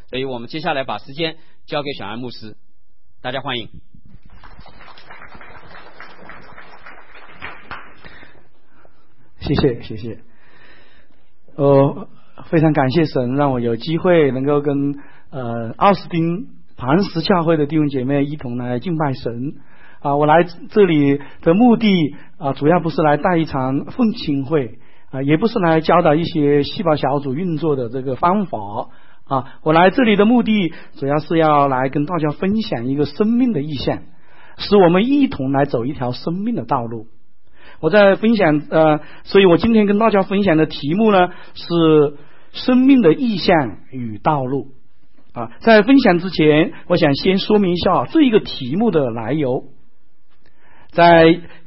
所以我们接下来把时间交给小安牧师，大家欢迎。 谢谢。非常感谢神让我有机会能够跟奥斯汀磐石教会的弟兄姐妹一同来敬拜神啊。我来这里的目的啊，主要不是来带一场奉亲会啊，也不是来教导一些细胞小组运作的这个方法啊。我来这里的目的主要是要来跟大家分享一个生命的意象，使我们一同来走一条生命的道路。我在分享所以我今天跟大家分享的题目呢是生命的意象与道路啊。在分享之前，我想先说明一下这一个题目的来由。在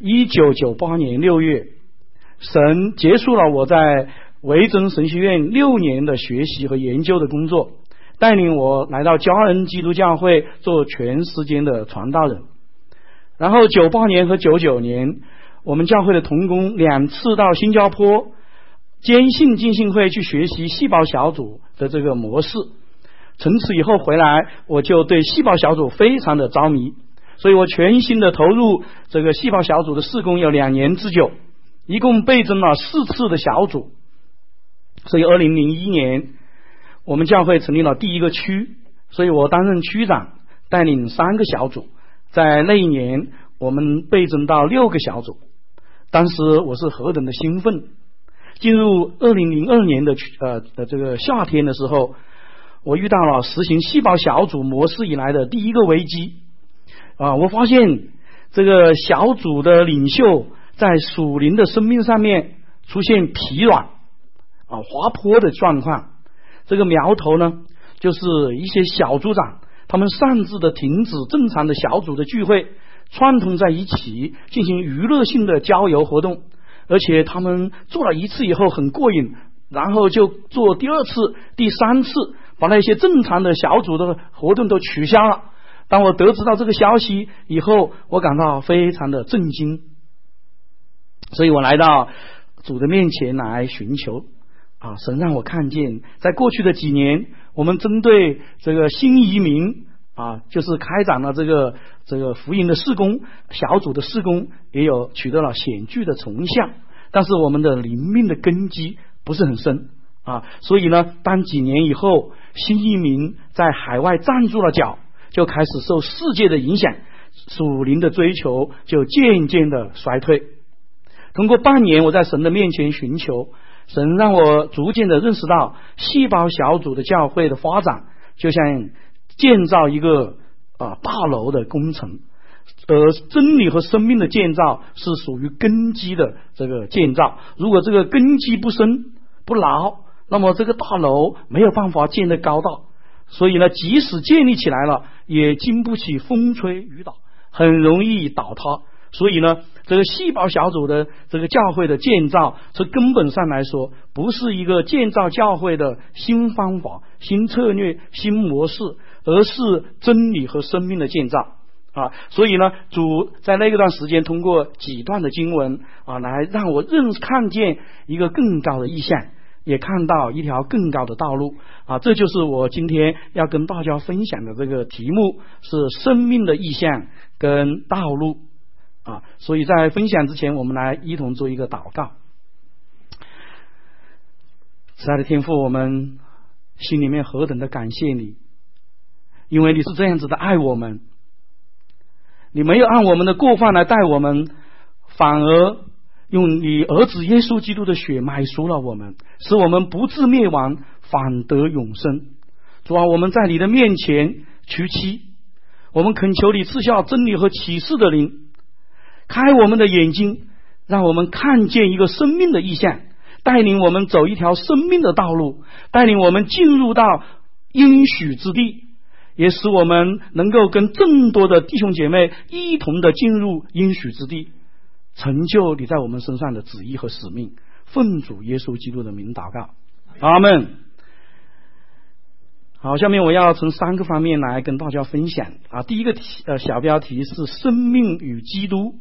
1998年6月，神结束了我在维珍神学院6年的学习和研究的工作，带领我来到嘉恩基督教会做全时间的传道人。然后98年和99年我们教会的同工2次到新加坡坚信浸信会去学习细胞小组的这个模式。从此以后回来，我就对细胞小组非常的着迷，所以我全心的投入这个细胞小组的事工有2年之久，一共倍增了4次的小组。所以2001年我们教会成立了第一个区，所以我担任区长，带领3个小组。在那一年我们倍增到6个小组，当时我是何等的兴奋。进入2002年的这个夏天的时候，我遇到了实行细胞小组模式以来的第一个危机啊！我发现这个小组的领袖在属灵的生命上面出现疲软啊、滑坡的状况。这个苗头呢，就是一些小组长他们擅自的停止正常的小组的聚会，串通在一起进行娱乐性的郊游活动，而且他们做了1次以后很过瘾，然后就做第2次、第3次，把那些正常的小组的活动都取消了。当我得知到这个消息以后，我感到非常的震惊，所以我来到主的面前来寻求啊，神让我看见，在过去的几年，我们针对这个新移民啊，就是开展了这个福音的事工，小组的事工也有取得了显著的成效，但是我们的灵命的根基不是很深啊，所以呢，当几年以后，新移民在海外站住了脚，就开始受世界的影响，属灵的追求就渐渐的衰退。通过半年我在神的面前寻求，神让我逐渐的认识到，细胞小组的教会的发展就像建造一个大楼的工程，而真理和生命的建造是属于根基的这个建造。如果这个根基不深不牢，那么这个大楼没有办法建得高大，所以呢，即使建立起来了，也经不起风吹雨打，很容易倒塌。所以呢，这个细胞小组的这个教会的建造，从根本上来说，不是一个建造教会的新方法、新策略、新模式，而是真理和生命的建造啊。所以呢，主在那段时间通过几段的经文啊，来让我看见一个更高的意象，也看到一条更高的道路啊。这就是我今天要跟大家分享的这个题目，是生命的意象跟道路啊。所以在分享之前，我们来一同做一个祷告。慈爱的天父，我们心里面何等的感谢你，因为你是这样子的爱我们，你没有按我们的过犯来待我们，反而用你儿子耶稣基督的血买赎了我们，使我们不至灭亡，反得永生。主啊，我们在你的面前屈膝，我们恳求你赐下真理和启示的灵，开我们的眼睛，让我们看见一个生命的意象，带领我们走一条生命的道路，带领我们进入到应许之地，也使我们能够跟更多的弟兄姐妹一同的进入应许之地，成就你在我们身上的旨意和使命。奉主耶稣基督的名祷告，阿们。好，下面我要从3个方面来跟大家分享啊。第一个小标题是生命与基督。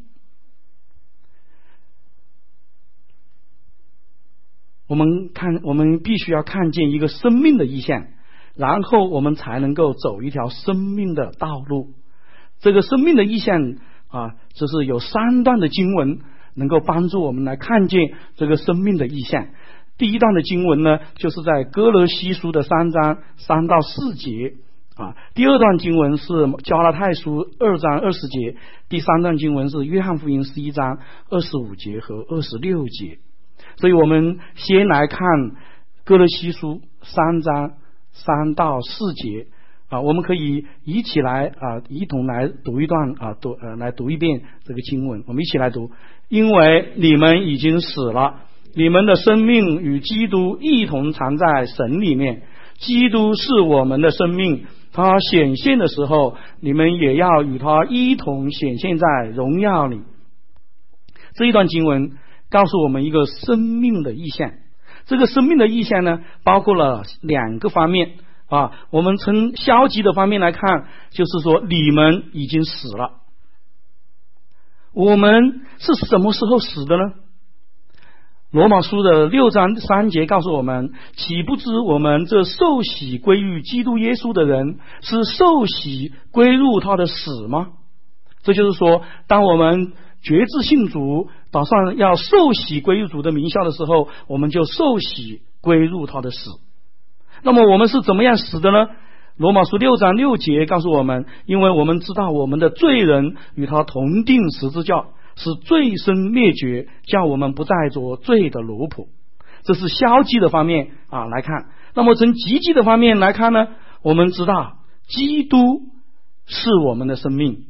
我们必须要看见一个生命的意象然后我们才能够走一条生命的道路。这个生命的意象就是有3段的经文能够帮助我们来看见这个生命的意象。第一段的经文呢，就是在哥罗西书的3章3到4节第二段经文是加拉太书2章20节，第3段经文是约翰福音11章25节和26节。所以我们先来看哥罗西书3章3到4节我们可以一起来一同来读一段来读一遍这个经文。我们一起来读。因为你们已经死了，你们的生命与基督一同藏在神里面，基督是我们的生命，他显现的时候，你们也要与他一同显现在荣耀里。这一段经文告诉我们一个生命的意象。这个生命的意象呢，包括了2个方面我们从消极的方面来看，就是说你们已经死了。我们是什么时候死的呢？罗马书的6章3节告诉我们，岂不知我们这受洗归于基督耶稣的人，是受洗归入他的死吗？这就是说，当我们决志信主，打算要受洗归入主的名下的时候，我们就受洗归入他的死。那么我们是怎么样死的呢？罗马书6章6节告诉我们，因为我们知道我们的罪人与他同定十字架，使罪身灭绝，叫我们不再做罪的奴仆。这是消极的方面来看。那么从积极的方面来看呢，我们知道基督是我们的生命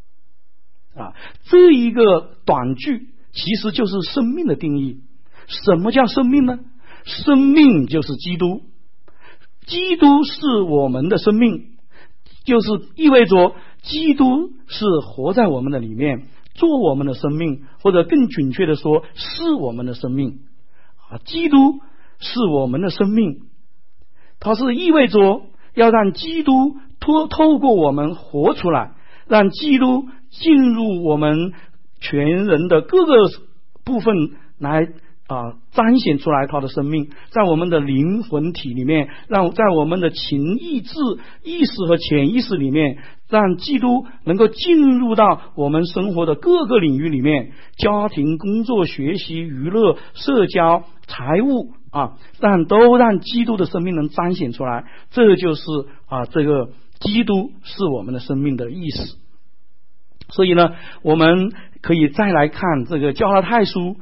这一个短句其实就是生命的定义。什么叫生命呢？生命就是基督，基督是我们的生命，就是意味着基督是活在我们的里面，做我们的生命，或者更准确的说是我们的生命基督是我们的生命，它是意味着要让基督透过我们活出来，让基督进入我们全人的各个部分来彰显出来他的生命，在我们的灵魂体里面，在我们的情意志意识和潜意识里面，让基督能够进入到我们生活的各个领域里面，家庭、工作、学习、娱乐、社交、财务让基督的生命能彰显出来。这就是这个基督是我们的生命的意思。所以呢，我们可以再来看这个加拉太书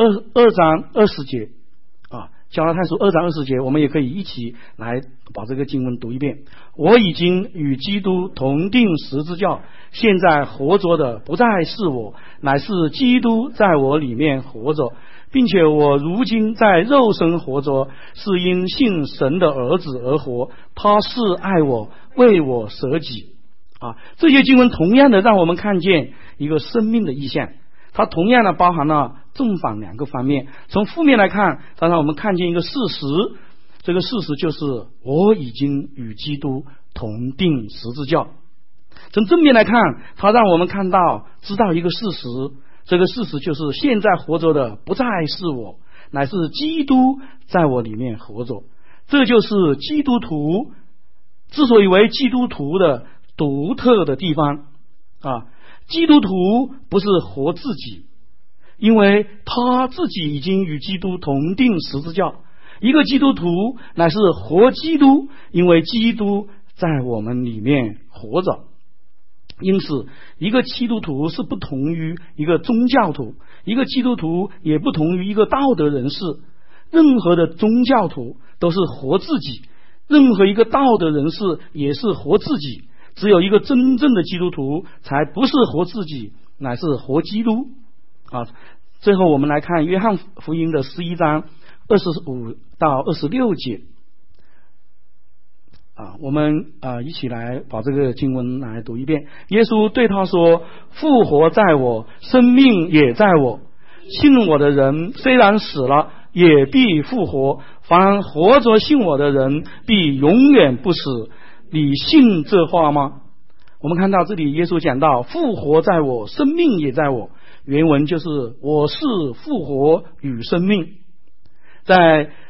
2章20节加拉太书2章20节，我们也可以一起来把这个经文读一遍。我已经与基督同定十字架，现在活着的不再是我，乃是基督在我里面活着，并且我如今在肉身活着，是因信神的儿子而活，他是爱我，为我舍己这些经文同样的让我们看见一个生命的意象，它同样的包含了正反2个方面。从负面来看，它让我们看见一个事实，这个事实就是我已经与基督同定十字架。从正面来看，它让我们知道一个事实，这个事实就是现在活着的不再是我，乃是基督在我里面活着。这就是基督徒之所以为基督徒的独特的地方基督徒不是活自己，因为他自己已经与基督同定十字架。一个基督徒乃是活基督，因为基督在我们里面活着。因此一个基督徒是不同于一个宗教徒，一个基督徒也不同于一个道德人士。任何的宗教徒都是活自己，任何一个道德人士也是活自己，只有一个真正的基督徒才不是活自己，乃是活基督最后我们来看约翰福音的11章25到26节我们一起来把这个经文来读一遍。耶稣对他说，复活在我，生命也在我，信我的人虽然死了，也必复活，凡活着信我的人必永远不死。你信这话吗？我们看到这里耶稣讲到复活在我，生命也在我，原文就是我是复活与生命。在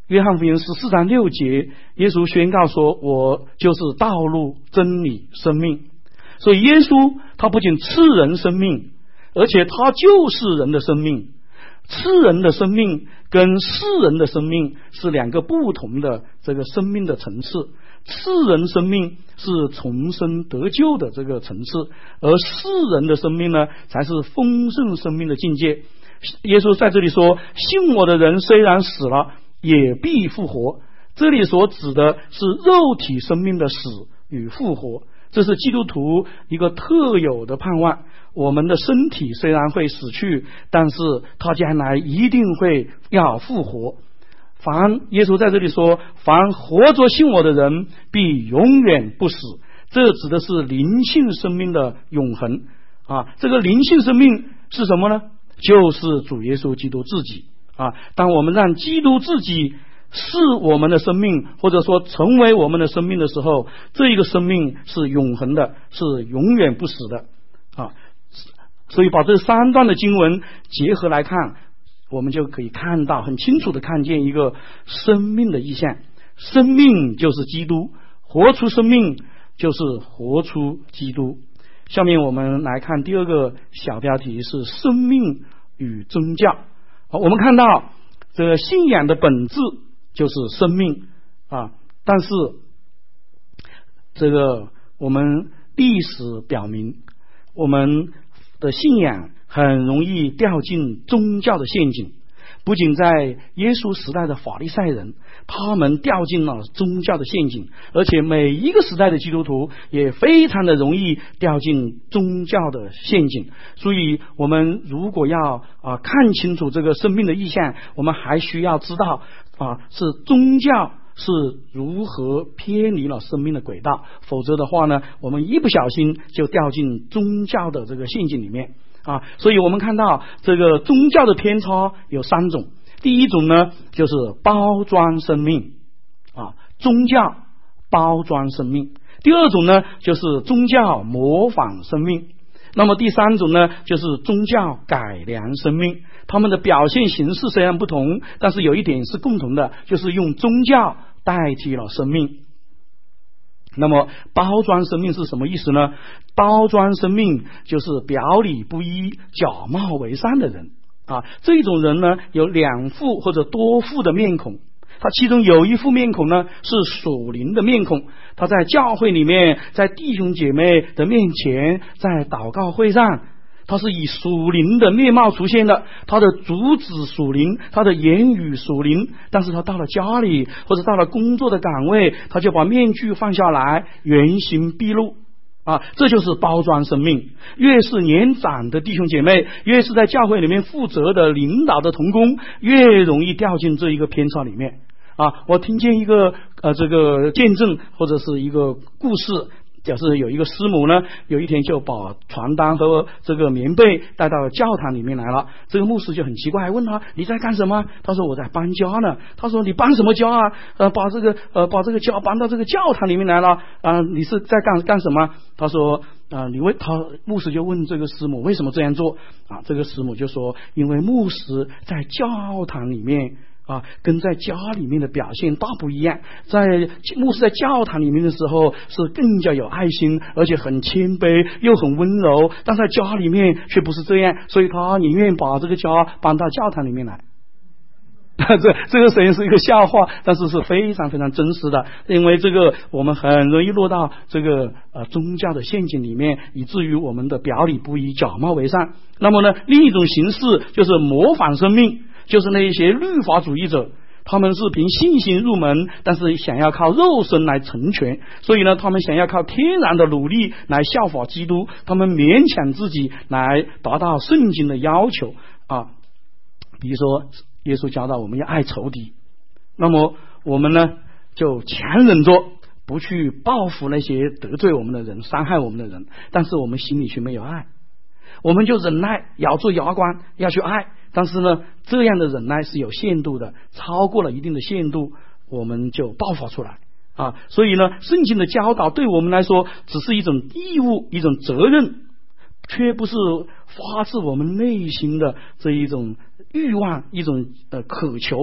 约翰福音14章6节，耶稣宣告说，我就是道路真理生命。所以耶稣他不仅赐人生命，而且他就是人的生命。赐人的生命跟世人的生命是两个不同的这个生命的层次。赐人生命是重生得救的这个层次，而世人的生命呢，才是丰盛生命的境界。耶稣在这里说，信我的人虽然死了，也必复活。这里所指的是肉体生命的死与复活，这是基督徒一个特有的盼望。我们的身体虽然会死去，但是他将来一定会要复活。耶稣在这里说，凡活着信我的人必永远不死，这指的是灵性生命的永恒啊。这个灵性生命是什么呢？就是主耶稣基督自己啊。当我们让基督自己是我们的生命，或者说成为我们的生命的时候，这一个生命是永恒的，是永远不死的啊。所以把这3段的经文结合来看，我们就可以看到很清楚的看见一个生命的意象。生命就是基督，活出生命就是活出基督。下面我们来看第2个小标题，是生命与宗教。我们看到这个信仰的本质就是生命啊，但是这个我们历史表明，我们的信仰很容易掉进宗教的陷阱。不仅在耶稣时代的法利赛人，他们掉进了宗教的陷阱，而且每一个时代的基督徒也非常的容易掉进宗教的陷阱。所以我们如果要看清楚这个生命的意象，我们还需要知道是宗教是如何偏离了生命的轨道，否则的话呢，我们一不小心就掉进宗教的这个陷阱里面所以我们看到这个宗教的偏差有3种。第一种呢，就是包装生命宗教包装生命。第2种呢，就是宗教模仿生命。那么第3种呢，就是宗教改良生命。他们的表现形式虽然不同，但是有一点是共同的，就是用宗教代替了生命。那么包装生命是什么意思呢？包装生命就是表里不一、假冒为善的人这种人呢，有2副或者多副的面孔。他其中有一副面孔呢，是属灵的面孔。他在教会里面，在弟兄姐妹的面前，在祷告会上，他是以属灵的面貌出现的，他的主旨属灵，他的言语属灵。但是他到了家里或者到了工作的岗位，他就把面具放下来，原形毕露这就是包装生命。越是年长的弟兄姐妹，越是在教会里面负责的领导的同工，越容易掉进这一个偏差里面我听见一个这个见证或者是一个故事，就是有一个师母呢，有一天就把传单和这个棉被带到教堂里面来了。这个牧师就很奇怪，问他你在干什么？他说我在搬家呢。他说你搬什么家把这个家搬到这个教堂里面来了你是在干什么？他说牧师就问这个师母为什么这样做这个师母就说，因为牧师在教堂里面跟在家里面的表现大不一样。牧师在教堂里面的时候是更加有爱心，而且很谦卑又很温柔，但在家里面却不是这样，所以他宁愿把这个家搬到教堂里面来。这个虽然是一个笑话，但是是非常非常真实的。因为这个我们很容易落到这个宗教的陷阱里面，以至于我们的表里不一、假冒为善。那么呢，另一种形式就是模仿生命，就是那一些律法主义者，他们是凭信心入门，但是想要靠肉身来成全，所以呢，他们想要靠天然的努力来效法基督，他们勉强自己来达到圣经的要求比如说耶稣教导我们要爱仇敌，那么我们呢就强忍着不去报复那些得罪我们的人、伤害我们的人，但是我们心里却没有爱，我们就忍耐，咬住牙关要去爱。但是呢，这样的忍耐是有限度的，超过了一定的限度，我们就爆发出来所以呢，圣经的教导对我们来说只是一种义务、一种责任，却不是发自我们内心的这一种欲望、一种渴求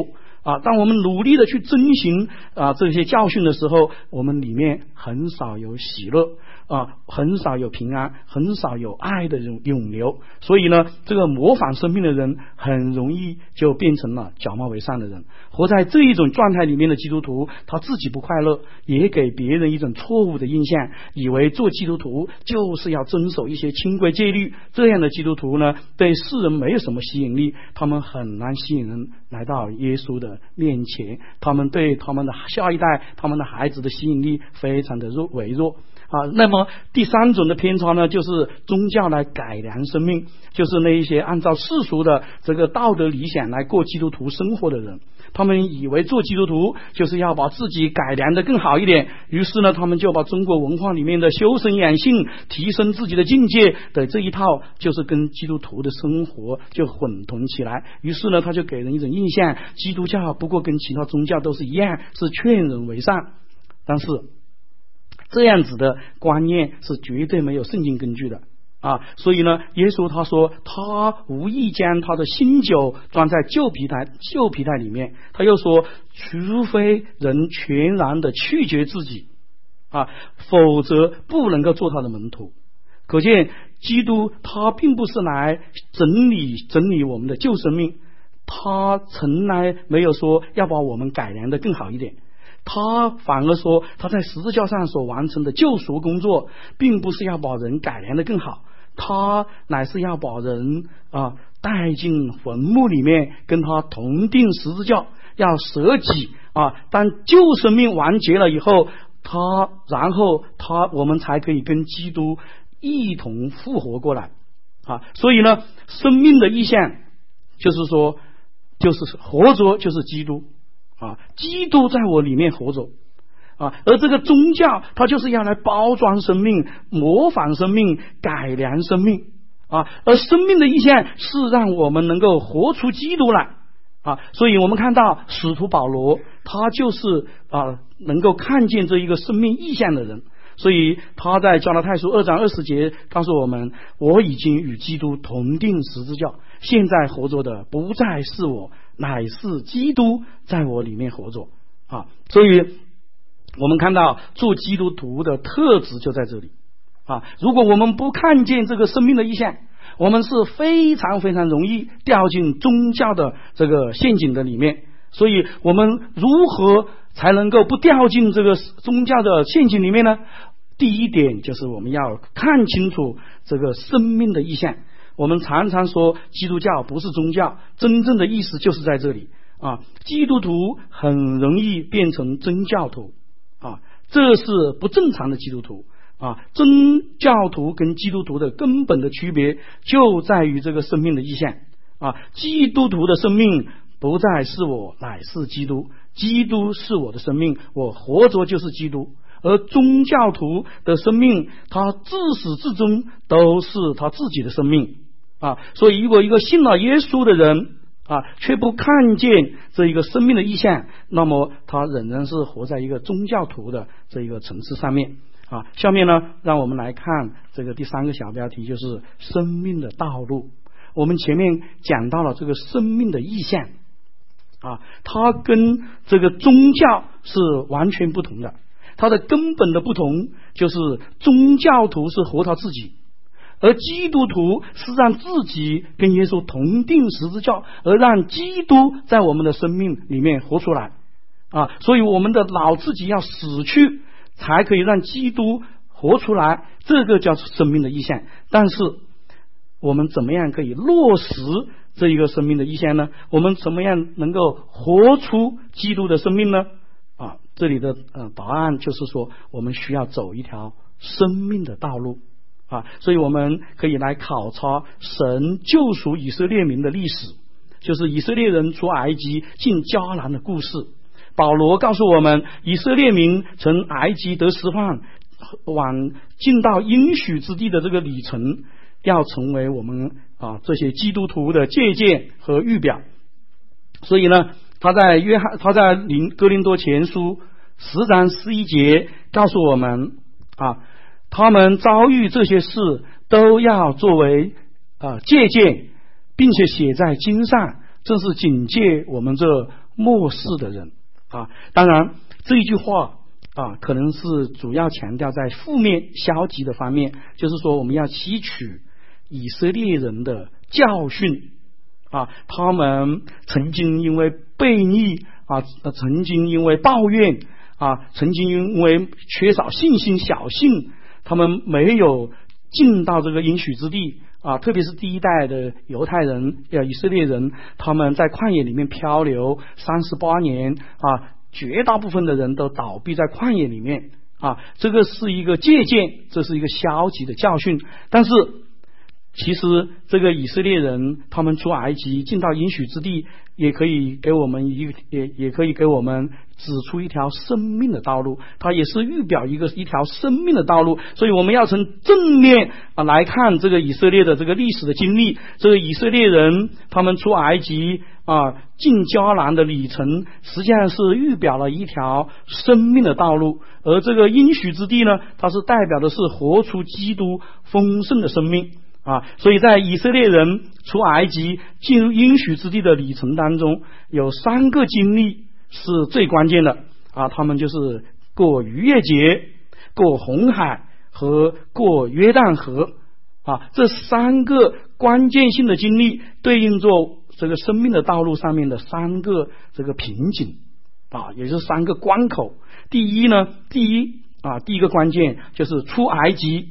当我们努力的去遵循这些教训的时候，我们里面很少有喜乐很少有平安，很少有爱的涌流。所以呢，这个模仿生命的人很容易就变成了假冒伪善的人。活在这一种状态里面的基督徒，他自己不快乐，也给别人一种错误的印象，以为做基督徒就是要遵守一些清规戒律。这样的基督徒呢，对世人没有什么吸引力，他们很难吸引人来到耶稣的面前，他们对他们的下一代、他们的孩子的吸引力非常的微弱。那么第三种的偏差呢，就是宗教来改良生命，就是那一些按照世俗的这个道德理想来过基督徒生活的人，他们以为做基督徒就是要把自己改良的更好一点，于是呢，他们就把中国文化里面的修身养性、提升自己的境界的这一套，就是跟基督徒的生活就混同起来。于是呢，他就给人一种印象，基督教不过跟其他宗教都是一样，是劝人为善。但是这样子的观念是绝对没有圣经根据的所以呢，耶稣他说他无意将他的新酒装在旧皮袋里面，他又说除非人全然的拒绝自己否则不能够做他的门徒。可见基督他并不是来整理我们的旧生命，他从来没有说要把我们改良的更好一点，他反而说他在十字架上所完成的救赎工作并不是要把人改良的更好，他乃是要把人带进坟墓里面，跟他同定十字架，要舍己当旧生命完结了以后，然后我们才可以跟基督一同复活过来所以呢，生命的意象就是说，就是活着就是基督基督在我里面活着而这个宗教它就是要来包装生命、模仿生命、改良生命而生命的意象是让我们能够活出基督来所以我们看到使徒保罗他就是能够看见这一个生命意象的人，所以他在加拉太书2章20节告诉我们，我已经与基督同定十字架，现在活着的不再是我，乃是基督在我里面活着所以我们看到做基督徒的特质就在这里如果我们不看见这个生命的意象，我们是非常非常容易掉进宗教的这个陷阱的里面。所以我们如何才能够不掉进这个宗教的陷阱里面呢？第一点就是我们要看清楚这个生命的意象。我们常常说基督教不是宗教，真正的意思就是在这里基督徒很容易变成真教徒这是不正常的基督徒真教徒跟基督徒的根本的区别就在于这个生命的意象基督徒的生命不再是我，乃是基督，基督是我的生命，我活着就是基督。而宗教徒的生命，他自始至终都是他自己的生命所以如果一个信了耶稣的人却不看见这一个生命的意象，那么他仍然是活在一个宗教徒的这一个层次上面下面呢，让我们来看这个第三个小标题，就是生命的道路。我们前面讲到了这个生命的意象它跟这个宗教是完全不同的。它的根本的不同就是宗教徒是活他自己，而基督徒是让自己跟耶稣同定十字架，而让基督在我们的生命里面活出来所以我们的老自己要死去，才可以让基督活出来，这个叫生命的意象。但是我们怎么样可以落实这一个生命的意象呢？我们怎么样能够活出基督的生命呢？这里的答案就是说，我们需要走一条生命的道路所以我们可以来考察神救赎以色列民的历史，就是以色列人出埃及进迦南的故事。保罗告诉我们，以色列民从埃及得释放，往进到应许之地的这个旅程，要成为我们这些基督徒的借鉴和预表。所以呢，他在哥林多前书10章11节告诉我们他们遭遇这些事都要作为借鉴，并且写在经上，这是警戒我们这末世的人啊。当然这一句话啊，可能是主要强调在负面消极的方面，就是说我们要吸取以色列人的教训啊，他们曾经因为悖逆啊，曾经因为抱怨啊，曾经因为缺少信心小信，他们没有进到这个应许之地啊，特别是第一代的犹太人以色列人，他们在旷野里面漂流38年啊，绝大部分的人都倒闭在旷野里面啊，这个是一个借鉴，这是一个消极的教训。但是其实这个以色列人他们出埃及进到应许之地，也可以给我们也可以给我们指出一条生命的道路，它也是预表一条生命的道路。所以我们要从正面来看这个以色列的这个历史的经历，这个以色列人他们出埃及进迦南的里程，实际上是预表了一条生命的道路。而这个应许之地呢，它是代表的是活出基督丰盛的生命所以在以色列人出埃及进入应许之地的里程当中，有3个经历是最关键的他们就是过逾越节、过红海和过约旦河这3个关键性的经历对应着这个生命的道路上面的3个这个瓶颈也就是3个关口。第一个关键就是出埃及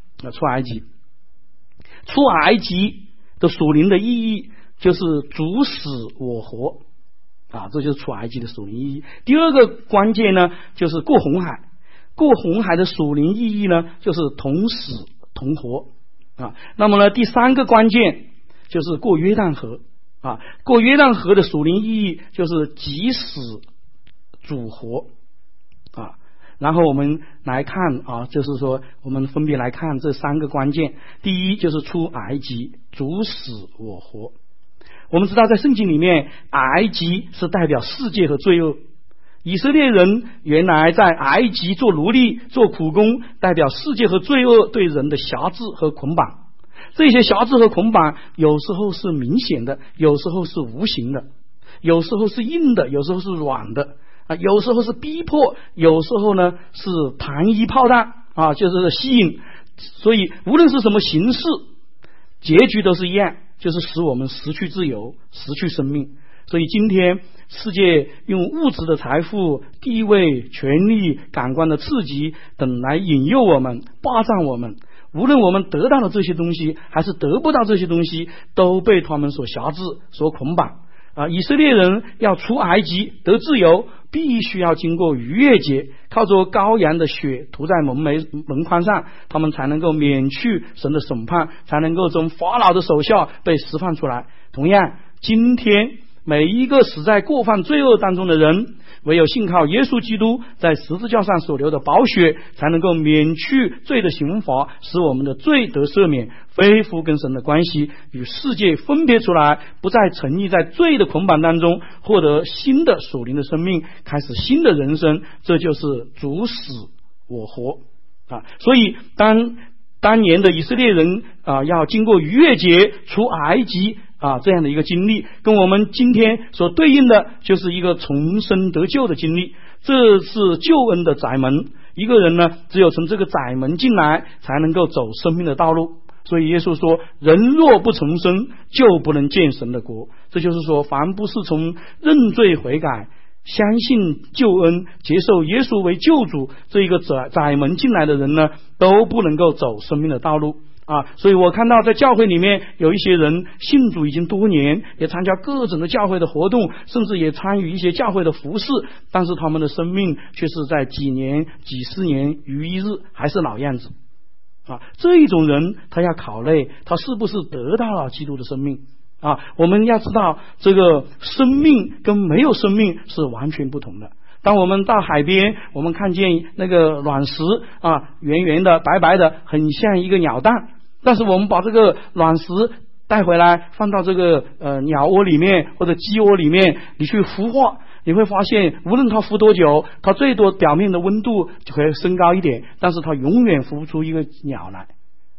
的属灵的意义就是主死我活这就是出埃及的属灵意义。第二个关键呢，就是过红海的属灵意义呢，就是同死同活那么呢，第3个关键就是过约旦河过约旦河的属灵意义就是即死主活然后我们来看就是说我们分别来看这3个关键。第一就是出埃及，主死我活。我们知道在圣经里面，埃及是代表世界和罪恶。以色列人原来在埃及做奴隶做苦工，代表世界和罪恶对人的辖制和捆绑。这些辖制和捆绑有时候是明显的，有时候是无形的，有时候是硬的，有时候是软的有时候是逼迫，有时候呢是糖衣炮弹就是吸引。所以无论是什么形式，结局都是一样，就是使我们失去自由，失去生命。所以今天世界用物质的财富、地位、权力、感官的刺激等来引诱我们，霸占我们。无论我们得到了这些东西还是得不到这些东西，都被他们所辖制、所捆绑以色列人要出埃及得自由，必须要经过逾越节，靠着羔羊的血涂在门框上，他们才能够免去神的审判，才能够从法老的手下被释放出来。同样，今天每一个死在过犯罪恶当中的人，唯有信靠耶稣基督在十字架上所流的宝血，才能够免去罪的刑罚，使我们的罪得赦免，恢复跟神的关系，与世界分别出来，不再沉溺在罪的捆绑当中，获得新的属灵的生命，开始新的人生。这就是主死我活所以当年的以色列人要经过逾越节出埃及这样的一个经历，跟我们今天所对应的就是一个重生得救的经历。这是救恩的窄门，一个人呢只有从这个窄门进来，才能够走生命的道路。所以耶稣说，人若不重生，就不能见神的国。这就是说，凡不是从认罪悔改、相信救恩、接受耶稣为救主这一个窄门进来的人呢，都不能够走生命的道路所以我看到在教会里面有一些人信主已经多年，也参加各种的教会的活动，甚至也参与一些教会的服事，但是他们的生命却是在几年几十年于一日，还是老样子这一种人，他要考虑他是不是得到了基督的生命我们要知道，这个生命跟没有生命是完全不同的。当我们到海边，我们看见那个卵石圆圆的白白的，很像一个鸟蛋，但是我们把这个卵石带回来放到这个鸟窝里面或者鸡窝里面，你去孵化，你会发现无论它孵多久，它最多表面的温度就会升高一点，但是它永远孵不出一个鸟来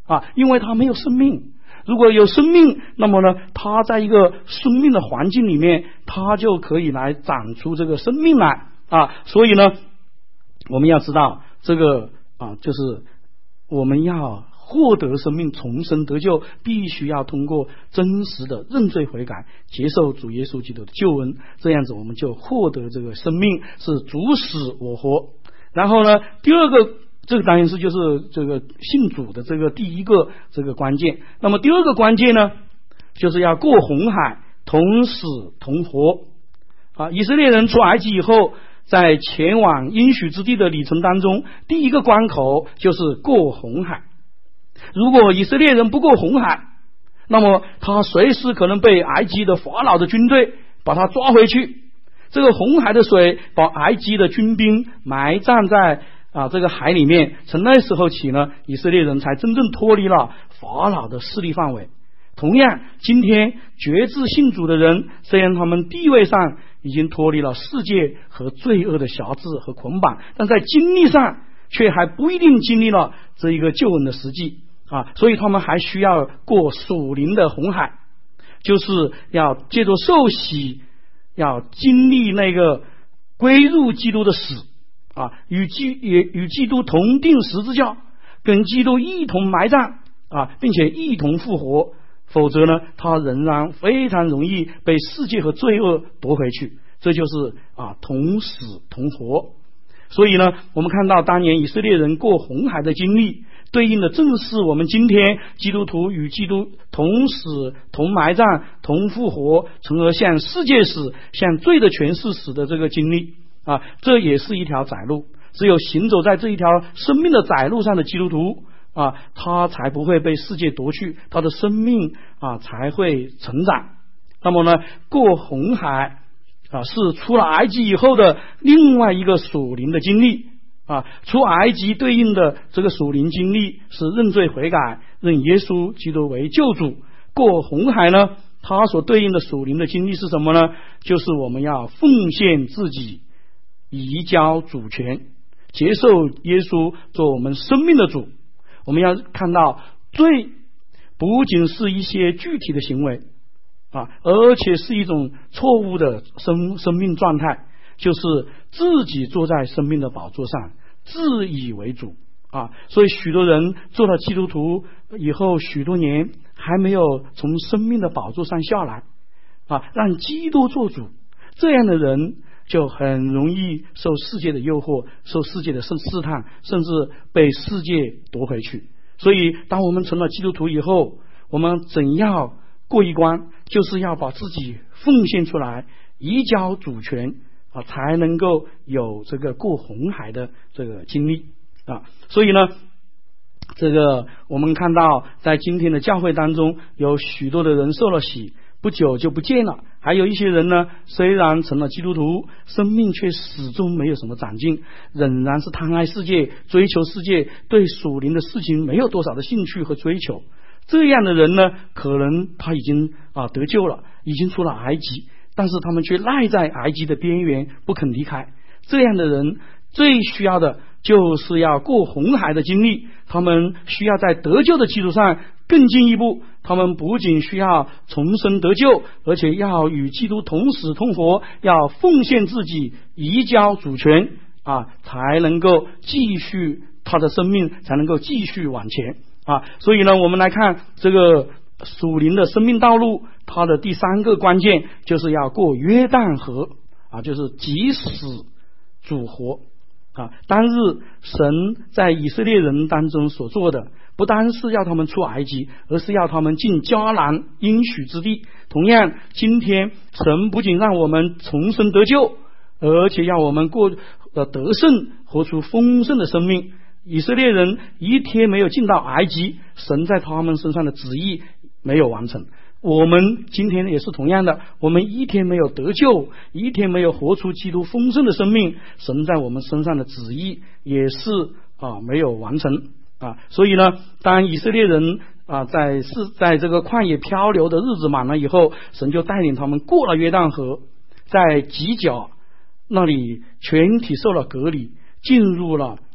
因为他没有生命。如果有生命，那么呢，他在一个生命的环境里面，他就可以来长出这个生命来所以呢，我们要知道这个就是我们要获得生命重生得救，必须要通过真实的认罪悔改，接受主耶稣基督的救恩，这样子我们就获得这个生命，是主使我活。然后呢，第二个这个当然是就是这个信主的这个第一个这个关键。那么第二个关键呢，就是要过红海，同死同活以色列人出埃及以后，在前往应许之地的旅程当中，第一个关口就是过红海。如果以色列人不过红海，那么他随时可能被埃及的法老的军队把他抓回去。这个红海的水把埃及的军兵埋葬在这个海里面，从那时候起呢，以色列人才真正脱离了法老的势力范围。同样，今天决志信主的人，虽然他们地位上已经脱离了世界和罪恶的辖制和捆绑，但在经历上却还不一定经历了这一个救恩的实际所以他们还需要过属灵的红海，就是要借着受洗，要经历那个归入基督的死与基督同定十字架，跟基督一同埋葬并且一同复活，否则呢，他仍然非常容易被世界和罪恶夺回去。这就是同死同活。所以呢，我们看到当年以色列人过红海的经历，对应的正是我们今天基督徒与基督同死同埋葬同复活，从而向世界死向罪的权势死的这个经历这也是一条窄路。只有行走在这一条生命的窄路上的基督徒他才不会被世界夺去，他的生命才会成长。那么呢，过红海是出了埃及以后的另外一个属灵的经历出埃及对应的这个属灵经历是认罪悔改，认耶稣基督为救主。过红海呢，它所对应的属灵的经历是什么呢？就是我们要奉献自己，移交主权，接受耶稣做我们生命的主。我们要看到，罪不仅是一些具体的行为而且是一种错误的生命状态，就是自己坐在生命的宝座上，自以为主所以许多人做了基督徒以后许多年，还没有从生命的宝座上下来让基督做主，这样的人就很容易受世界的诱惑，受世界的试探，甚至被世界夺回去。所以当我们成了基督徒以后，我们怎样过一关，就是要把自己奉献出来，移交主权才能够有这个过红海的这个经历所以呢，这个我们看到在今天的教会当中，有许多的人受了洗，不久就不见了。还有一些人呢，虽然成了基督徒，生命却始终没有什么长进，仍然是贪爱世界，追求世界，对属灵的事情没有多少的兴趣和追求。这样的人呢，可能他已经得救了，已经出了埃及，但是他们却赖在埃及的边缘不肯离开。这样的人最需要的就是要过红海的经历，他们需要在得救的基础上更进一步，他们不仅需要重生得救，而且要与基督同死同活，要奉献自己，移交主权才能够继续他的生命，才能够继续往前所以呢，我们来看这个属灵的生命道路，它的第三个关键就是要过约旦河就是即死主活当日神在以色列人当中所做的，不单是要他们出埃及，而是要他们进迦南应许之地。同样，今天神不仅让我们重生得救，而且要我们过得胜，活出丰盛的生命。以色列人一天没有进到埃及，神在他们身上的旨意没有完成。我们今天也是同样的，我们一天没有得救，一天没有活出基督丰盛的生命，神在我们身上的旨意也是没有完成所以呢，当以色列人在这个旷野漂流的日子满了以后，神就带领他们过了约旦河，在吉甲那里全体受了隔离，进入了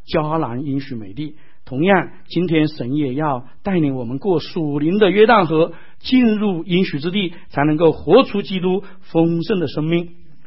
迦南应许美地。同样，今天神也要带领我们过属灵的约旦河，进入应许之地，才能够活出基督丰盛的生命。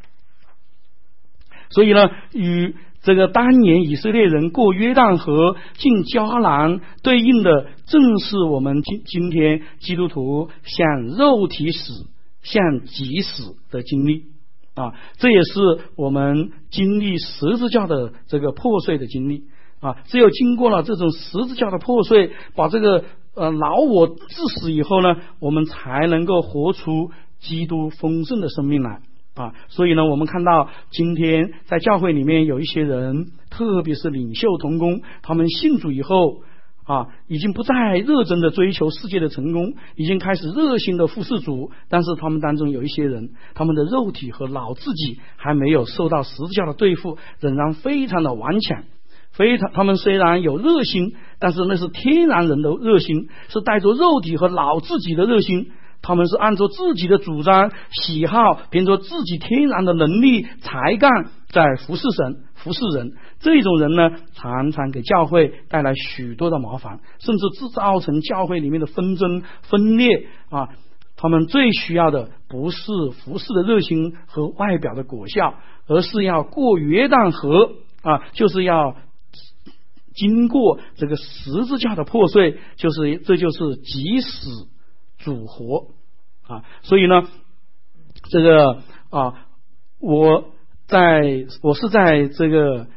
所以呢，与这个当年以色列人过约旦河进迦南对应的，正是我们今天基督徒向肉体死、向己死的经历啊，这也是我们经历十字架的这个破碎的经历啊。只有经过了这种十字架的破碎，把这个老我致死以后呢，我们才能够活出基督丰盛的生命来啊。所以呢，我们看到今天在教会里面有一些人，特别是领袖同工，他们信主以后啊，已经不再热忱的追求世界的成功，已经开始热心的服侍主。但是他们当中有一些人，他们的肉体和老自己还没有受到十字架的对付，仍然非常的顽强。他们虽然有热心，但是那是天然人的热心，是带着肉体和老自己的热心。他们是按照自己的主张喜好，凭着自己天然的能力才干在服侍神服侍人。这种人呢，常常给教会带来许多的麻烦，甚至制造成教会里面的纷争分裂啊。他们最需要的不是服侍的热心和外表的果效，而是要过约旦河啊，就是要经过这个十字架的破碎，这就是即死主活啊。所以呢，这个我是在这个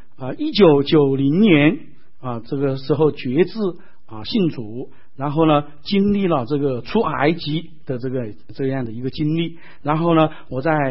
1990年这个时候决志信主，然后呢经历了这个出埃及的这样的一个经历，然后呢我在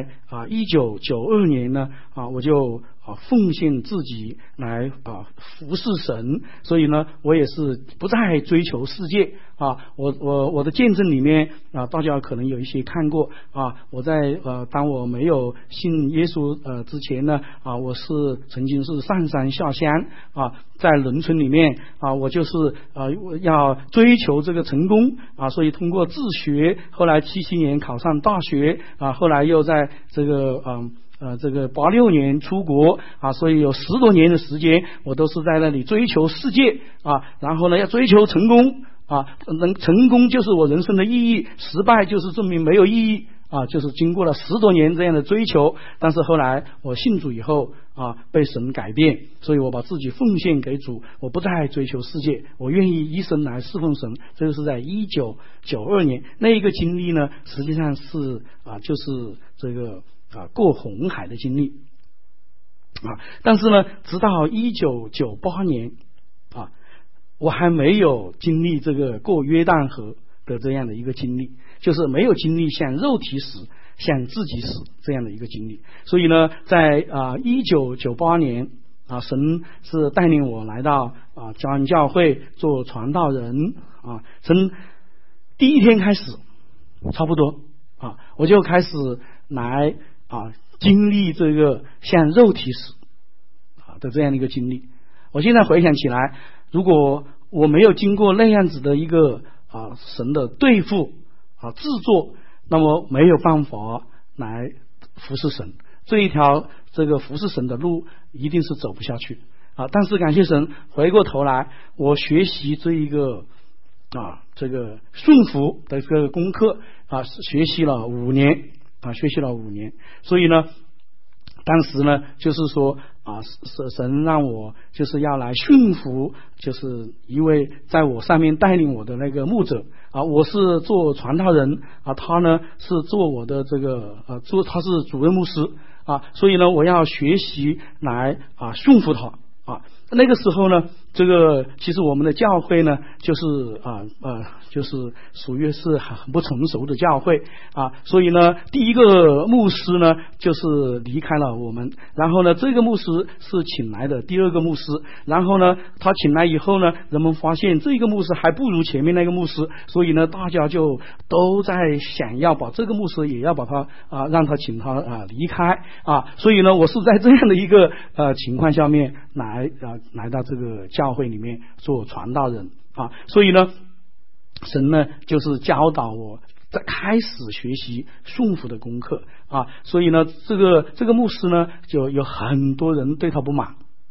1992年呢我就奉献自己来服侍神。所以呢我也是不再追求世界我的见证里面大家可能有一些看过我在当我没有信耶稣之前呢我曾经是上山下乡在农村里面我就是要追求这个成功所以通过自学，后来77年考上大学后来又在这个86年出国所以有10多年的时间我都是在那里追求世界然后呢要追求成功能成功就是我人生的意义，失败就是证明没有意义就是经过了10多年这样的追求。但是后来我信主以后被神改变，所以我把自己奉献给主，我不再追求世界，我愿意一生来侍奉神。这个是在1992年那一个经历呢，实际上是就是这个过红海的经历但是呢直到1998年我还没有经历这个过约旦河的这样的一个经历，就是没有经历像肉体死像自己死这样的一个经历。所以呢在1998年神是带领我来到嘉恩教会做传道人从第一天开始差不多我就开始来经历这个像肉体死的这样的一个经历。我现在回想起来，如果我没有经过那样子的一个神的对付制作，那么没有办法来服侍神，这一条这个服侍神的路一定是走不下去但是感谢神，回过头来我学习这一个这个顺服的这个功课学习了5年所以呢当时呢就是说神让我就是要来驯服，就是一位在我上面带领我的那个牧者我是做传道人他呢是做我的这个他是主任牧师所以呢我要学习来驯服他那个时候呢这个其实我们的教会呢就是就是属于是很不成熟的教会所以呢第一个牧师呢就是离开了我们，然后呢这个牧师是请来的第二个牧师，然后呢他请来以后呢，人们发现这个牧师还不如前面那个牧师，所以呢大家就都在想要把这个牧师也要把他让他请他离开所以呢我是在这样的一个情况下面来到这个教会里面做传道人所以呢神呢就是教导我在开始学习顺服的功课所以呢这个牧师呢就有很多人对他不满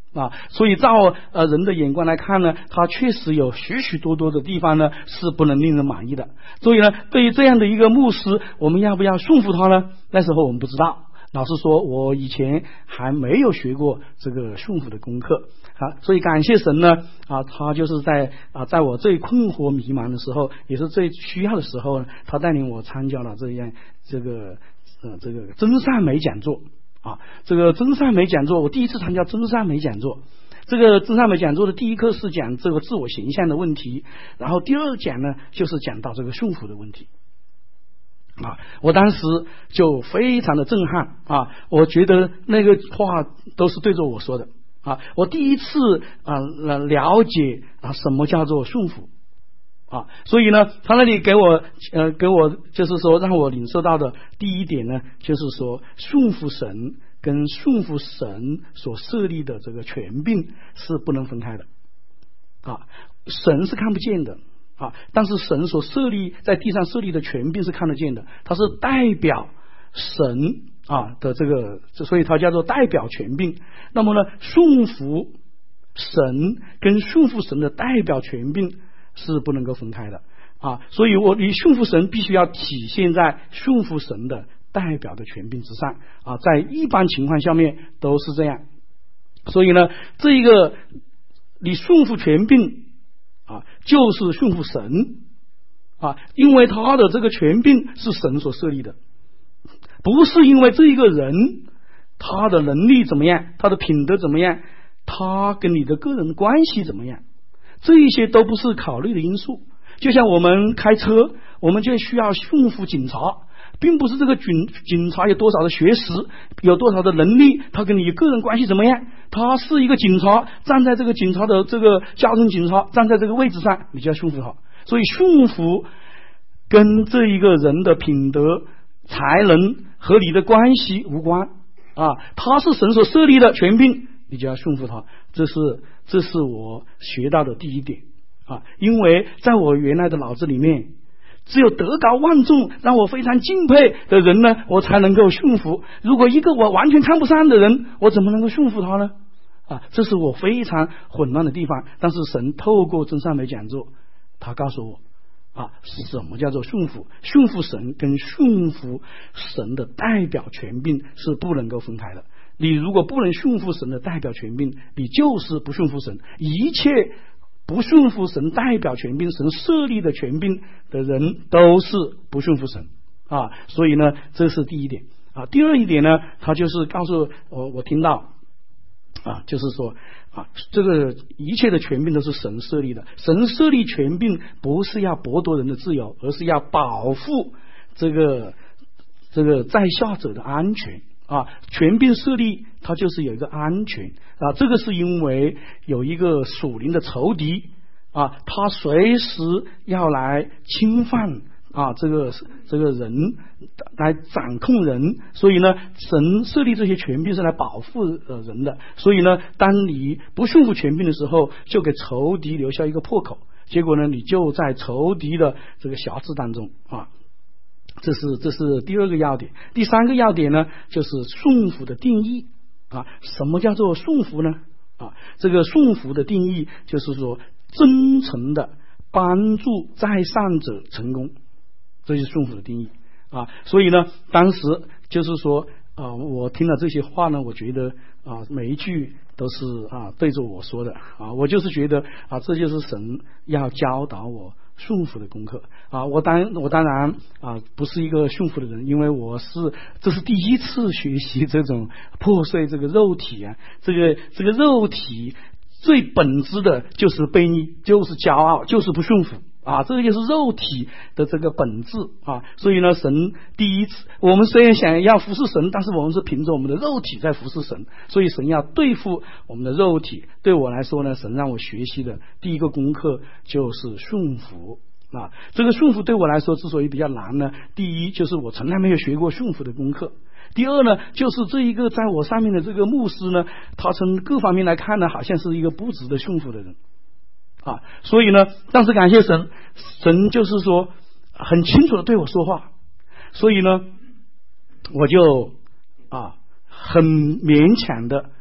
所以照人的眼光来看呢，他确实有许许多多的地方呢是不能令人满意的。所以呢，对于这样的一个牧师，我们要不要顺服他呢？那时候我们不知道。老实说，我以前还没有学过这个顺服的功课所以感谢神呢他就是在我最困惑迷茫的时候，也是最需要的时候呢，他带领我参加了这个真善美讲座这个真善美讲座，我第一次参加真善美讲座。这个真善美讲座的第一课是讲这个自我形象的问题，然后第二讲呢就是讲到这个顺服的问题我当时就非常的震撼我觉得那个话都是对着我说的我第一次了解什么叫做顺服所以呢，他那里给我就是说让我领受到的第一点呢，就是说顺服神跟顺服神所设立的这个权柄是不能分开的神是看不见的但是神所在地上设立的权柄是看得见的，它是代表神的这个，所以它叫做代表权柄。那么呢，顺服神跟顺服神的代表权柄是不能够分开的所以你顺服神必须要体现在顺服神的代表的权柄之上在一般情况下面都是这样。所以呢，这一个你顺服权柄就是顺服神因为他的这个权柄是神所设立的，不是因为这一个人他的能力怎么样，他的品德怎么样，他跟你的个人关系怎么样，这一些都不是考虑的因素。就像我们开车，我们就需要顺服警察，并不是这个警察有多少的学识，有多少的能力，他跟你个人关系怎么样，他是一个警察，站在这个警察的这个交通警察站在这个位置上，你就要顺服他。所以顺服跟这一个人的品德才能和你的关系无关他是神所设立的权柄，你就要顺服他。这是我学到的第一点因为在我原来的脑子里面，只有德高望重让我非常敬佩的人呢，我才能够顺服。如果一个我完全看不上的人，我怎么能够顺服他呢这是我非常混乱的地方。但是神透过真善美讲座，他告诉我什么叫做顺服。顺服神跟顺服神的代表权柄是不能够分开的。你如果不能顺服神的代表权柄，你就是不顺服神。一切不顺服神代表权柄，神设立的权柄的人都是不顺服神所以呢，这是第一点第二一点呢，他就是告诉我听到就是说这个一切的权柄都是神设立的。神设立权柄不是要剥夺人的自由，而是要保护这个在下者的安全权柄设立它就是有一个安全这个是因为有一个属灵的仇敌他随时要来侵犯这个人，来掌控人。所以呢，神设立这些权柄是来保护人的。所以呢，当你不顺服权柄的时候，就给仇敌留下一个破口，结果呢，你就在仇敌的这个辖制当中这是第二个要点。第三个要点呢，就是顺服的定义什么叫做顺服呢这个顺服的定义就是说真诚的帮助在上者成功，这就是顺服的定义所以呢，当时就是说我听了这些话呢，我觉得每一句都是对着我说的我就是觉得这就是神要教导我顺服的功课我当然不是一个顺服的人，因为这是第一次学习这种破碎这个肉体这个肉体最本质的就是悖逆，就是骄傲，就是不顺服这个就是肉体的这个本质所以呢，神第一次我们虽然想要服侍神，但是我们是凭着我们的肉体在服侍神，所以神要对付我们的肉体。对我来说呢，神让我学习的第一个功课就是顺服这个顺服对我来说之所以比较难呢，第一就是我从来没有学过顺服的功课，第二呢，就是这一个在我上面的这个牧师呢，他从各方面来看呢，好像是一个不值得顺服的人所以呢，但是感谢神，神就是说很清楚的对我说话，所以呢，我就很勉强的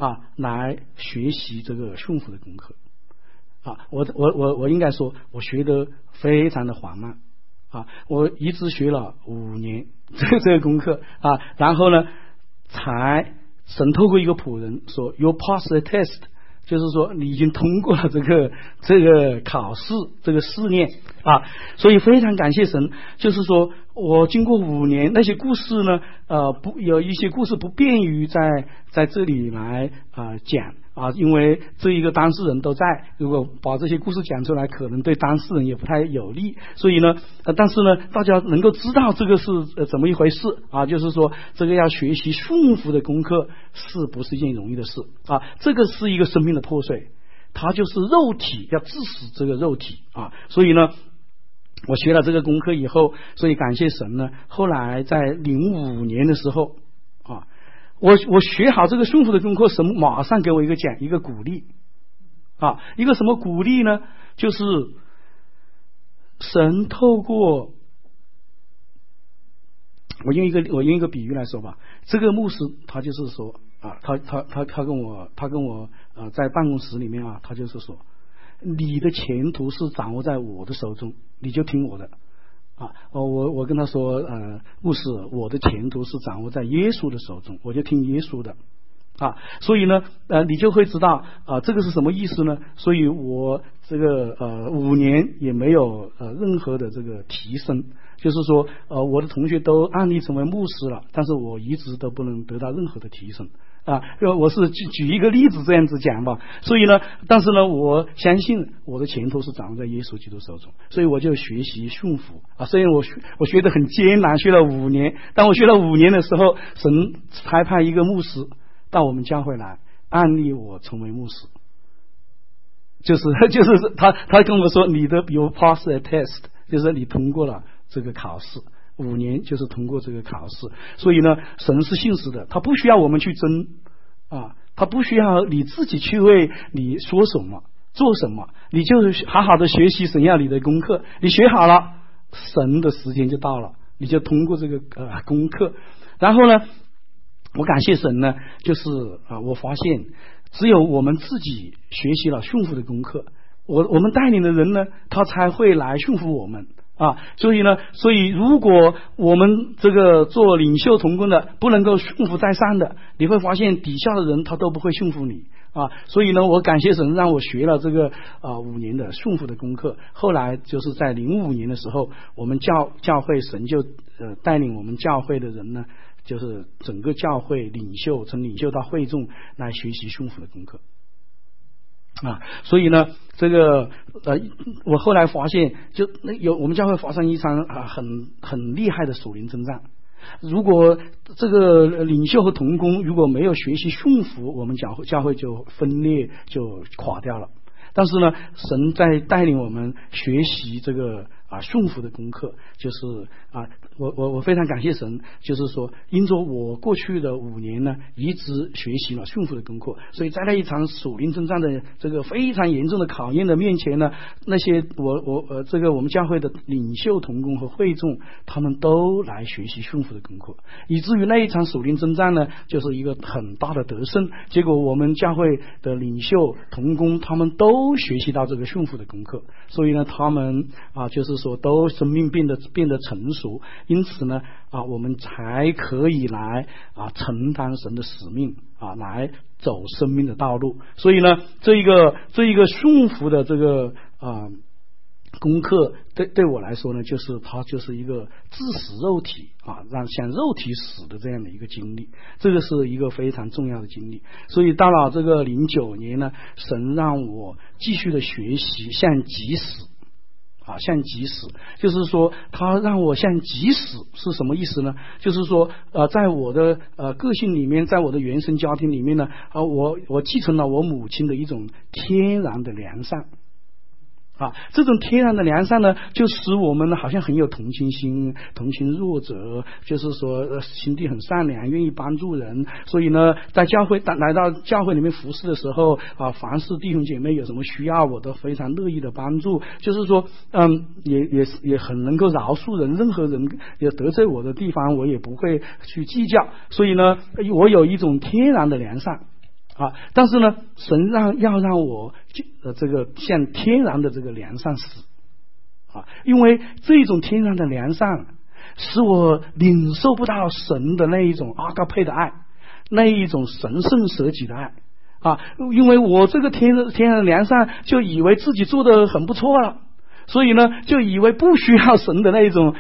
来学习这个顺服的功课我应该说我学得非常的缓慢我一直学了5年这个功课然后呢才神透过一个仆人说 You pass the test， 就是说你已经通过了这个考试这个试验所以非常感谢神，就是说我经过5年，那些故事呢有一些故事不便于在这里来讲因为这一个当事人都在，如果把这些故事讲出来可能对当事人也不太有利，所以呢但是呢大家能够知道这个是怎么一回事就是说这个要学习顺服的功课是不是一件容易的事这个是一个生命的破碎，它就是肉体要致死这个肉体所以呢我学了这个功课以后，所以感谢神呢，后来在05年的时候我学好这个顺服的功课，神马上给我一个鼓励一个什么鼓励呢？就是神透过我用一个比喻来说吧，这个牧师他就是说他跟我在办公室里面他就是说你的前途是掌握在我的手中，你就听我的我跟他说牧师，我的前途是掌握在耶稣的手中，我就听耶稣的所以呢你就会知道这个是什么意思呢？所以我这个5年也没有任何的这个提升，就是说我的同学都按立成为牧师了，但是我一直都不能得到任何的提升我是举一个例子这样子讲吧。所以呢但是呢我相信我的前途是掌握在耶稣基督手中，所以我就学习顺服虽然我学得很艰难，学了5年，当我学了5年的时候，神差派一个牧师到我们教会来按立我成为牧师，就是他跟我说你的 You pass the test， 就是你通过了这个考试，5年就是通过这个考试。所以呢神是信实的，他不需要我们去争他不需要你自己去为你说什么做什么，你就好好的学习神要你的功课，你学好了神的时间就到了，你就通过这个功课。然后呢我感谢神呢，就是我发现只有我们自己学习了顺服的功课，我们带领的人呢他才会来顺服我们所以如果我们这个做领袖同工的不能够顺服在上的，你会发现底下的人他都不会顺服你所以呢我感谢神让我学了这个5年的顺服的功课。后来就是在05年的时候，我们教会神就带领我们教会的人呢，就是整个教会领袖从领袖到会众来学习顺服的功课所以呢这个我后来发现就我们教会发生一场很厉害的属灵征战。如果这个领袖和同工如果没有学习顺服，我们教会就分裂就垮掉了。但是呢神在带领我们学习这个顺服的功课，就是我非常感谢神，就是说因着我过去的5年呢一直学习了顺服的功课，所以在那一场属灵征战的这个非常严重的考验的面前呢，那些我们教会的领袖同工和会众他们都来学习顺服的功课，以至于那一场属灵征战呢就是一个很大的得胜。结果我们教会的领袖同工他们都学习到这个顺服的功课，所以呢他们就是说都生命变得成熟，因此呢我们才可以来承担神的使命来走生命的道路。所以呢这一个顺服的这个功课对我来说呢，它就是一个致死肉体让像肉体死的这样的一个经历，这个是一个非常重要的经历。所以到了这个09年呢，神让我继续的学习像己死像己死，就是说他让我像己死是什么意思呢？就是说在我的个性里面，在我的原生家庭里面呢我继承了我母亲的一种天然的良善这种天然的良善呢，就使我们好像很有同情心，同情弱者，就是说心地很善良，愿意帮助人。所以呢在来到教会里面服侍的时候凡是弟兄姐妹有什么需要，我都非常乐意的帮助，就是说也很能够饶恕人，任何人有得罪我的地方我也不会去计较。所以呢我有一种天然的良善但是呢，神要让我这个像天然的这个良善死因为这种天然的良善使我领受不到神的那一种阿嘎佩的爱，那一种神圣舍己的爱因为我这个天然的良善就以为自己做得很不错了，所以呢就以为不需要神的那种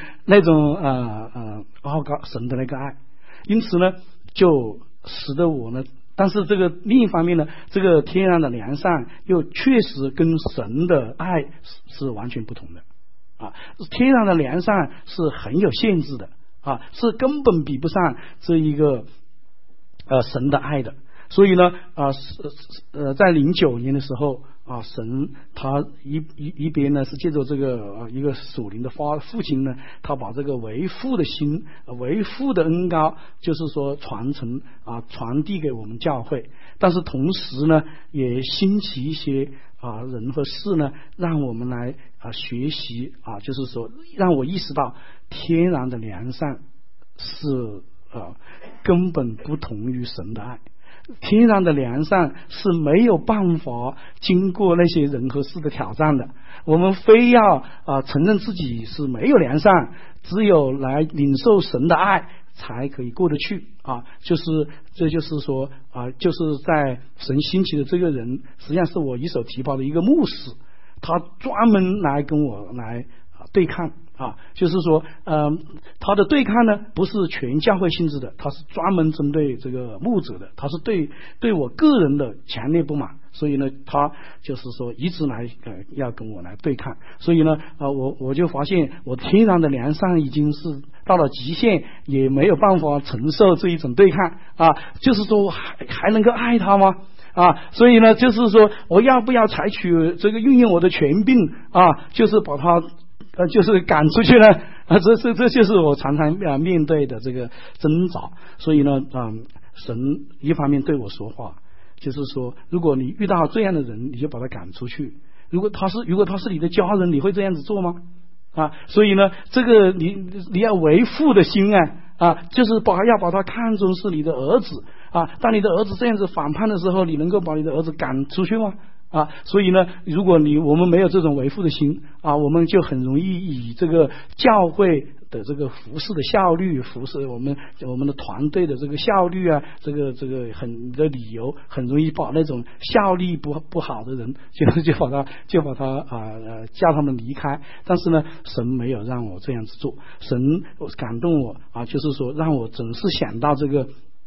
阿嘎神的那个爱，因此呢就使得我呢，但是这个另一方面呢，这个天然的良善又确实跟神的爱是完全不同的天然的良善是很有限制的是根本比不上这一个神的爱的。所以呢在09年的时候神他一边呢是借着这个一个属灵的父亲呢，他把这个为父的心为父的恩膏就是说传承传递给我们教会，但是同时呢也兴起一些人和事呢，让我们来学习就是说让我意识到天然的良善是根本不同于神的爱，天然的良善是没有办法经过那些人和事的挑战的，我们非要承认自己是没有良善，只有来领受神的爱才可以过得去这就是说就是在神兴起的这个人实际上是我一手提拔的一个牧师，他专门来跟我来对抗就是说他的对抗呢不是全教会性质的，他是专门针对这个牧者的，他是对我个人的强烈不满，所以呢他就是说一直来要跟我来对抗，所以呢我就发现我天然的良善已经是到了极限，也没有办法承受这一种对抗就是说还能够爱他吗所以呢就是说我要不要采取这个运用我的权柄就是把他就是赶出去呢这就是我常常面对的这个挣扎。所以呢神一方面对我说话，就是说如果你遇到这样的人，你就把他赶出去，如果他是你的家人，你会这样子做吗所以呢这个你要为父的心就是要把他看作是你的儿子当你的儿子这样子反叛的时候，你能够把你的儿子赶出去吗所以呢如果我们没有这种为父的心我们就很容易以这个教会的这个服侍的效率，服侍我们的团队的这个效率这个很的理由，很容易把那种效率不好的人就把他叫他们离开。但是呢神没有让我这样子做，神感动我就是说让我总是想到这个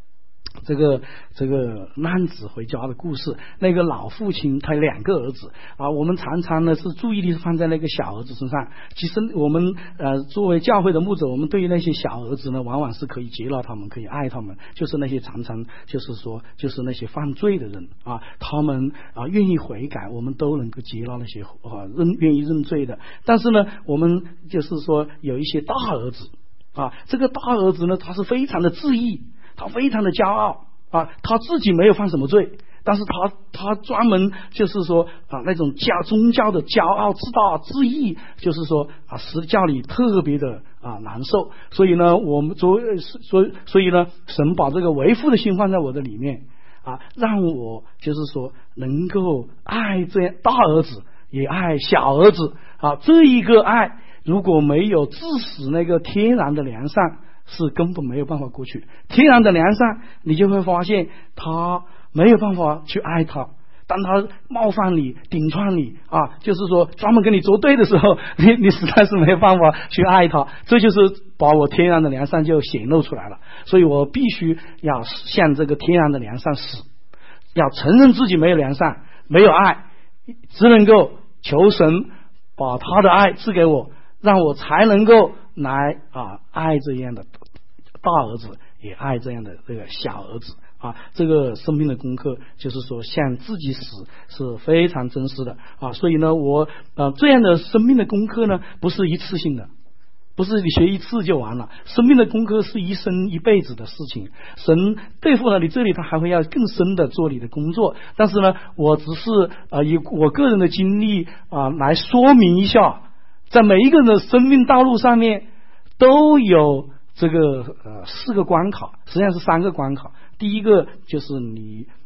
浪子回家的故事，那个老父亲他有2个儿子我们常常呢是注意力放在那个小儿子身上，其实我们作为教会的牧者，我们对于那些小儿子呢往往是可以接纳他们，可以爱他们，就是那些常常就是那些犯罪的人他们愿意悔改，我们都能够接纳那些愿意认罪的。但是呢我们就是说有一些大儿子这个大儿子呢他是非常的自义，他非常的骄傲他自己没有犯什么罪，但是他专门就是说那种宗教的骄傲自大自义，就是说使教理特别的难受。所以呢我们所以呢神把这个为父的心放在我的里面让我就是说能够爱这样大儿子也爱小儿子这一个爱如果没有致使那个天然的良善，是根本没有办法过去。天然的良善你就会发现他没有办法去爱他，当他冒犯你顶撞你就是说专门跟你作对的时候，你实在是没有办法去爱他，这就是把我天然的良善就显露出来了。所以我必须要向这个天然的良善死，要承认自己没有良善没有爱，只能够求神把他的爱赐给我，让我才能够来爱这样的大儿子，也爱这样的这个小儿子这个生命的功课就是说向自己死是非常真实的所以呢我这样的生命的功课呢不是一次性的，不是你学一次就完了，生命的功课是一生一辈子的事情。神对付了你这里，他还会要更深的做你的工作。但是呢我只是以我个人的经历来说明一下，在每一个人的生命道路上面都有这个4个关卡，实际上是3个关卡。第一个就是你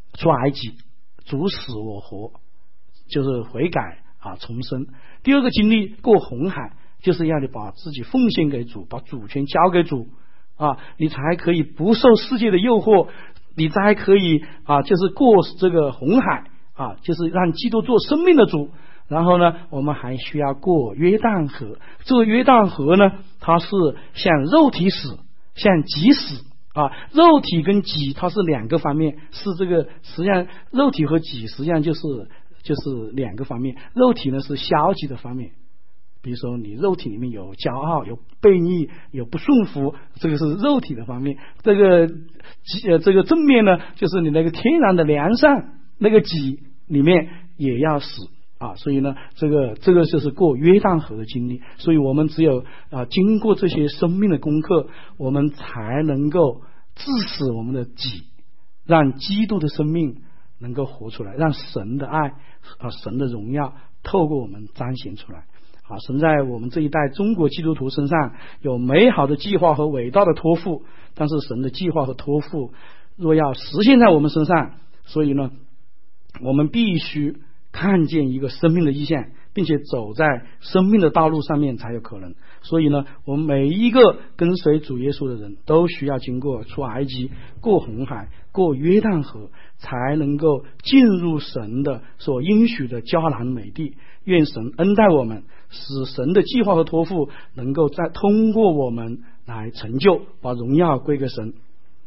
出埃及，主死我活，就是悔改重生。第二个经历过红海，就是要你把自己奉献给主，把主权交给主你才可以不受世界的诱惑，你才可以就是过这个红海就是让基督做生命的主。然后呢，我们还需要过约旦河。这个约旦河呢，它是像肉体死，像己死肉体跟己它是两个方面，是这个实际上肉体和己实际上就是两个方面。肉体呢是消极的方面，比如说你肉体里面有骄傲，有悖逆，有不顺服，这个是肉体的方面。这个正面呢，就是你那个天然的良善，那个己里面也要死所以呢，这个就是过约旦河的经历。所以我们只有经过这些生命的功课，我们才能够致死我们的己，让基督的生命能够活出来，让神的爱神的荣耀透过我们彰显出来神在我们这一代中国基督徒身上有美好的计划和伟大的托付，但是神的计划和托付若要实现在我们身上，所以呢，我们必须看见一个生命的意象，并且走在生命的道路上面才有可能。所以呢，我们每一个跟随主耶稣的人都需要经过出埃及，过红海，过约旦河，才能够进入神的所应许的迦南美地。愿神恩待我们，使神的计划和托付能够再通过我们来成就，把荣耀归给神。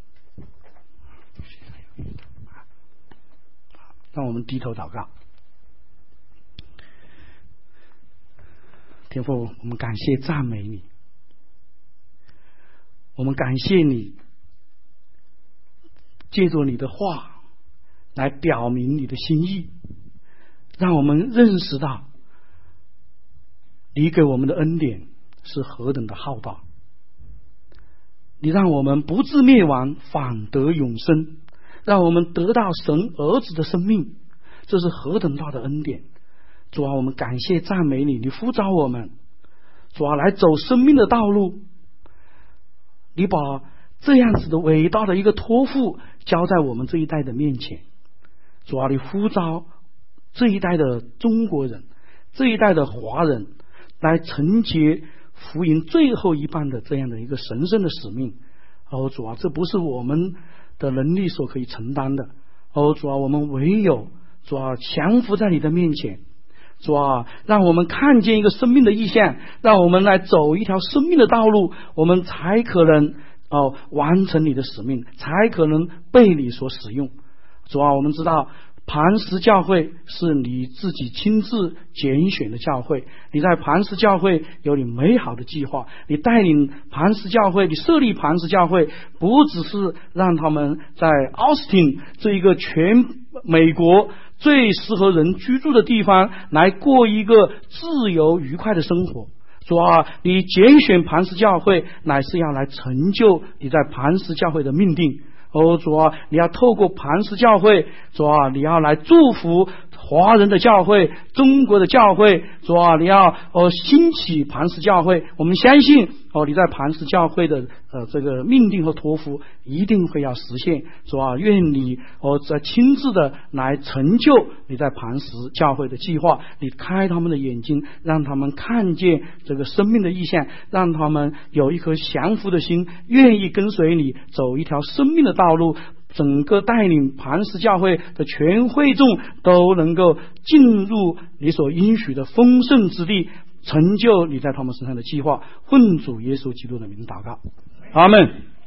让我们低头祷告。天父，我们感谢赞美你，我们感谢你借着你的话来表明你的心意，让我们认识到你给我们的恩典是何等的浩大。你让我们不至灭亡，反得永生，让我们得到神儿子的生命，这是何等大的恩典。主我们感谢赞美你，你呼召我们主来走生命的道路，你把这样子的伟大的一个托付交在我们这一代的面前。主你呼召这一代的中国人，这一代的华人来承接福音最后一半的这样的一个神圣的使命。主这不是我们的能力所可以承担的。主我们唯有降服在你的面前。主让我们看见一个生命的意象，让我们来走一条生命的道路，我们才可能完成你的使命，才可能被你所使用。主我们知道磐石教会是你自己亲自拣选的教会，你在磐石教会有你美好的计划，你带领磐石教会，你设立磐石教会，不只是让他们在奥斯汀这一个全美国最适合人居住的地方来过一个自由愉快的生活。主你拣选磐石教会乃是要来成就你在磐石教会的命定。主你要透过磐石教会，主你要来祝福华人的教会，中国的教会。主你要兴起磐石教会。我们相信你在磐石教会的这个命定和托付一定会要实现。主愿你亲自的来成就你在磐石教会的计划，你开他们的眼睛，让他们看见这个生命的意象，让他们有一颗降服的心，愿意跟随你走一条生命的道路，整个带领磐石教会的全会众都能够进入你所应许的丰盛之地，成就你在他们身上的计划。奉主耶稣基督的名祷告，阿们。